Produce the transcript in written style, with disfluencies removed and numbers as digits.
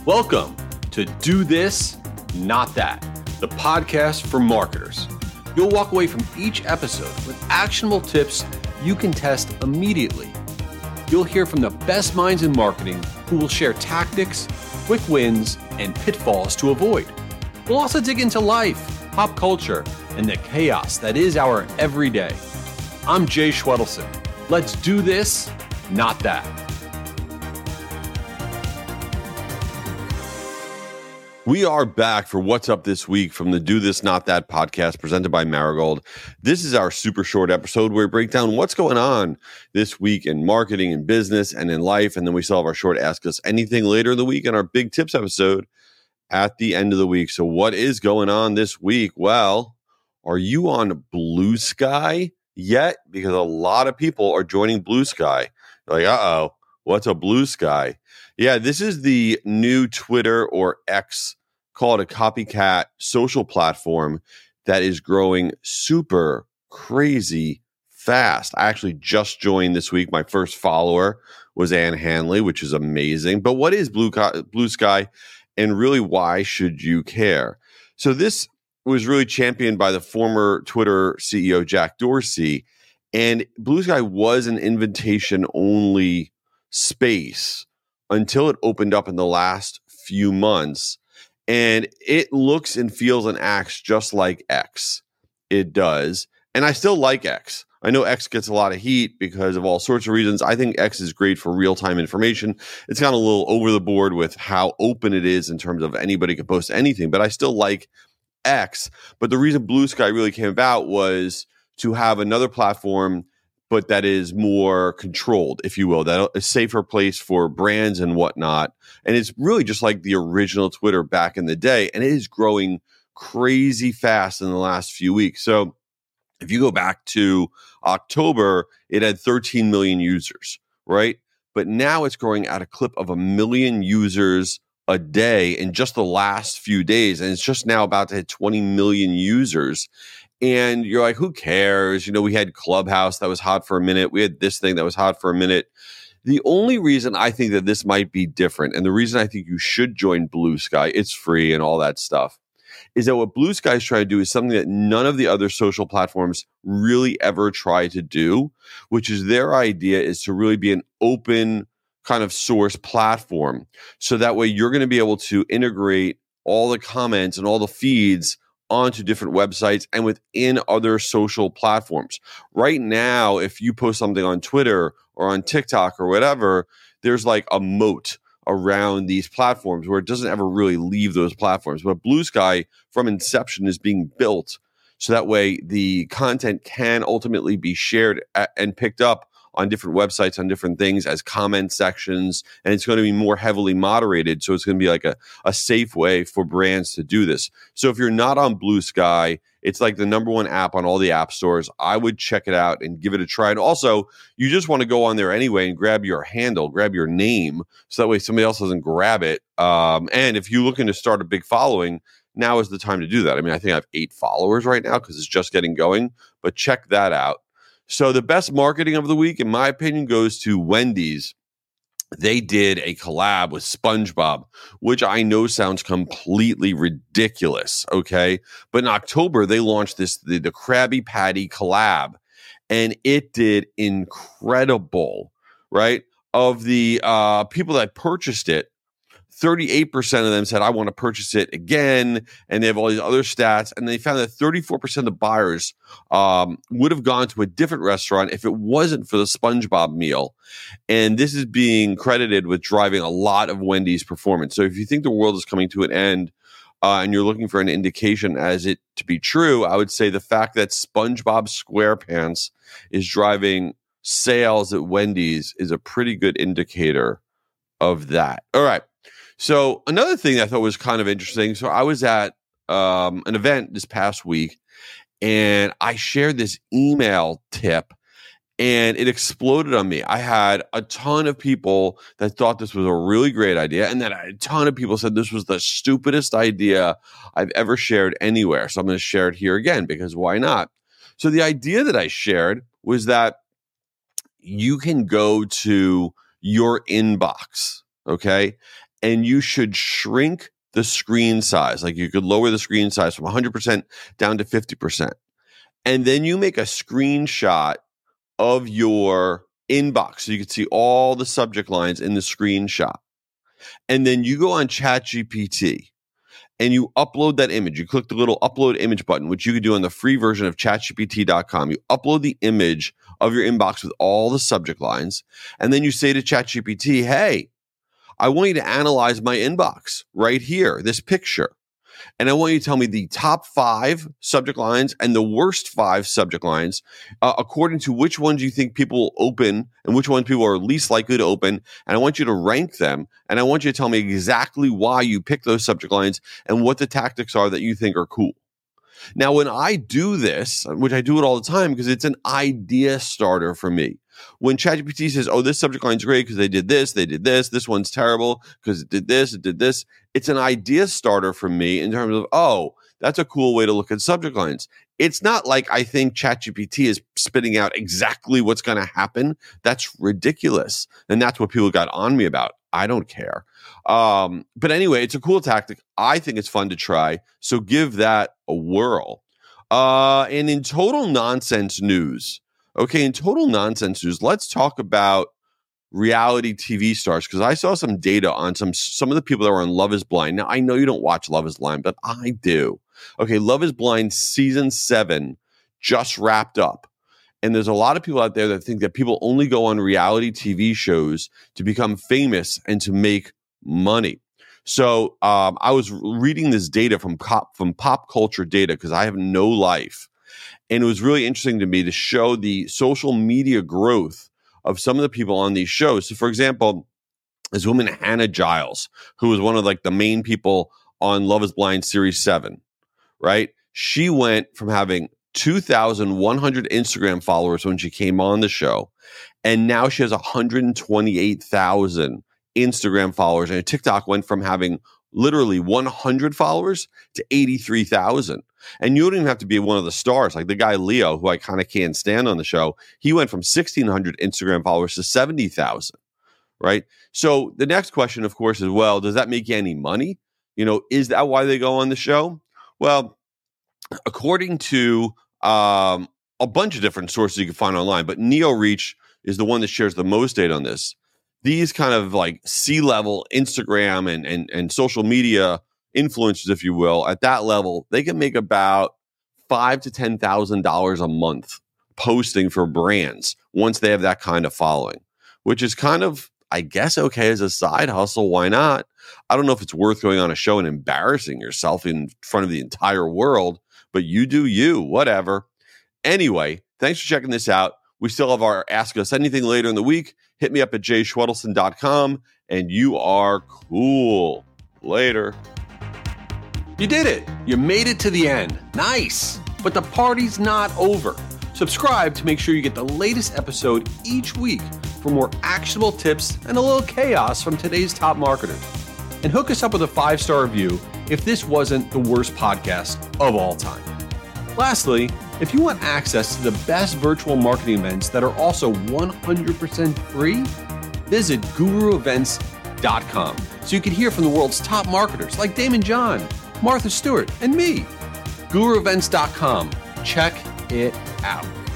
Welcome to Do This, Not That, the podcast for marketers. You'll walk away from each episode with actionable tips you can test immediately. You'll hear from the best minds in marketing who will share tactics, quick wins, and pitfalls to avoid. We'll also dig into life, pop culture, and the chaos that is our everyday. I'm Jay Schwedelson. Let's do this, not that. We are back for What's Up This Week from the Do This, Not That podcast presented by Marigold. This is our super short episode where we break down what's going on this week in marketing and business and in life. And then we still have our short Ask Us Anything later in the week and our big tips episode at the end of the week. So what is going on this week? Well, are you on Blue Sky yet? Because a lot of people are joining Blue Sky. You're like, uh-oh, what's a Blue Sky? Yeah, this is the new Twitter or X, call it a copycat social platform that is growing super crazy fast. I actually just joined this week. My first follower was Ann Hanley, which is amazing. But what is Blue Sky, and really why should you care? So this was really championed by the former Twitter CEO, Jack Dorsey. And Blue Sky was an invitation-only space until it opened up in the last few months. And it looks and feels and acts just like X. It does. And I still like X. I know X gets a lot of heat because of all sorts of reasons. I think X is great for real-time information. It's kind of a little over the board with how open it is in terms of anybody can post anything, but I still like X. But the reason Blue Sky really came about was to have another platform, but that is more controlled, if you will, that a safer place for brands and whatnot. And it's really just like the original Twitter back in the day. And it is growing crazy fast in the last few weeks. So if you go back to October, it had 13 million users, right? But now it's growing at a clip of 1 million users a day in just the last few days. And it's just now about to hit 20 million users. And you're like, who cares? You know, we had Clubhouse that was hot for a minute. We had this thing that was hot for a minute. The only reason I think that this might be different, and the reason I think you should join Blue Sky, it's free and all that stuff, is that what Blue Sky is trying to do is something that none of the other social platforms really ever try to do, which is their idea is to really be an open kind of source platform. So that way you're going to be able to integrate all the comments and all the feeds onto different websites and within other social platforms. Right now, if you post something on Twitter or on TikTok or whatever, there's like a moat around these platforms where it doesn't ever really leave those platforms. But Blue Sky from inception is being built so that way the content can ultimately be shared and picked up on different websites, on different things as comment sections, and it's going to be more heavily moderated. So it's going to be like a safe way for brands to do this. So if you're not on Blue Sky, it's like the number one app on all the app stores. I would check it out and give it a try. And also, you just want to go on there anyway and grab your handle, grab your name, so that way somebody else doesn't grab it. And if you're looking to start a big following, now is the time to do that. I mean, I think I have 8 followers right now because it's just getting going, but check that out. So the best marketing of the week, in my opinion, goes to Wendy's. They did a collab with SpongeBob, which I know sounds completely ridiculous, okay? But in October, they launched the Krabby Patty collab, and it did incredible, right? Of the people that purchased it, 38% of them said, I want to purchase it again. And they have all these other stats. And they found that 34% of buyers would have gone to a different restaurant if it wasn't for the SpongeBob meal. And this is being credited with driving a lot of Wendy's performance. So if you think the world is coming to an end and you're looking for an indication as it to be true, I would say the fact that SpongeBob SquarePants is driving sales at Wendy's is a pretty good indicator of that. All right. So another thing I thought was kind of interesting. So I was at an event this past week, and I shared this email tip, and it exploded on me. I had a ton of people that thought this was a really great idea, and then a ton of people said this was the stupidest idea I've ever shared anywhere. So I'm going to share it here again because why not? So the idea that I shared was that you can go to your inbox, okay? and you should shrink the screen size. Like you could lower the screen size from 100% down to 50%. And then you make a screenshot of your inbox so you can see all the subject lines in the screenshot. And then you go on ChatGPT and you upload that image. You click the little upload image button, which you can do on the free version of ChatGPT.com. You upload the image of your inbox with all the subject lines. And then you say to ChatGPT, hey, I want you to analyze my inbox right here, this picture. And I want you to tell me the top 5 subject lines and the worst 5 subject lines according to which ones you think people will open and which ones people are least likely to open. And I want you to rank them. And I want you to tell me exactly why you pick those subject lines and what the tactics are that you think are cool. Now, when I do this, which I do it all the time because it's an idea starter for me. When ChatGPT says, oh, this subject line's great because they did this, this one's terrible because it did this, it's an idea starter for me in terms of, oh, that's a cool way to look at subject lines. It's not like I think ChatGPT is spitting out exactly what's going to happen. That's ridiculous. And that's what people got on me about. I don't care. But anyway, it's a cool tactic. I think it's fun to try. So give that a whirl. And in total nonsense news, let's talk about reality TV stars, because I saw some data on some of the people that were on Love is Blind. Now, I know you don't watch Love is Blind, but I do. Okay, Love is Blind season 7 just wrapped up. And there's a lot of people out there that think that people only go on reality TV shows to become famous and to make money. So I was reading this data from Pop Culture Data because I have no life. And it was really interesting to me to show the social media growth of some of the people on these shows. So, for example, this woman, Hannah Giles, who was one of like the main people on Love is Blind Series 7, right? She went from having 2,100 Instagram followers when she came on the show, and now she has 128,000 Instagram followers. And TikTok went from having literally 100 followers to 83,000. And you don't even have to be one of the stars. Like the guy Leo, who I kind of can't stand on the show, he went from 1,600 Instagram followers to 70,000, right? So the next question, of course, is, well, does that make you any money? You know, is that why they go on the show? Well, according to a bunch of different sources you can find online, but NeoReach is the one that shares the most data on this. These kind of like C-level Instagram and social media influencers, if you will, at that level, they can make about $5,000 to $10,000 a month posting for brands once they have that kind of following, which is kind of, I guess, okay as a side hustle. Why not? I don't know if it's worth going on a show and embarrassing yourself in front of the entire world, but you do you, whatever. Anyway, thanks for checking this out. We still have our Ask Us Anything later in the week. Hit me up at jschwedelson.com, and you are cool. Later. You did it. You made it to the end. Nice. But the party's not over. Subscribe to make sure you get the latest episode each week for more actionable tips and a little chaos from today's top marketers. And hook us up with a 5-star review if this wasn't the worst podcast of all time. Lastly, if you want access to the best virtual marketing events that are also 100% free, visit guruevents.com so you can hear from the world's top marketers like Damon John, Martha Stewart, and me. guruevents.com. Check it out.